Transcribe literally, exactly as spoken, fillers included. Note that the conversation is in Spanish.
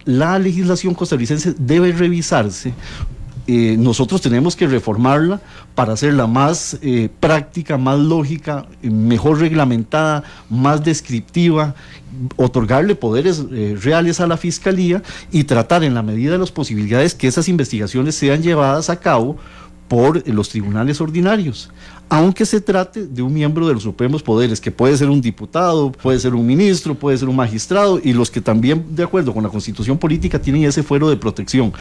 la legislación costarricense debe revisarse. Eh, nosotros tenemos que reformarla para hacerla más eh, práctica, más lógica, mejor reglamentada, más descriptiva, otorgarle poderes eh, reales a la Fiscalía y tratar en la medida de las posibilidades que esas investigaciones sean llevadas a cabo por los tribunales ordinarios, aunque se trate de un miembro de los supremos poderes, que puede ser un diputado, puede ser un ministro, puede ser un magistrado, y los que también, de acuerdo con la Constitución política, tienen ese fuero de protección.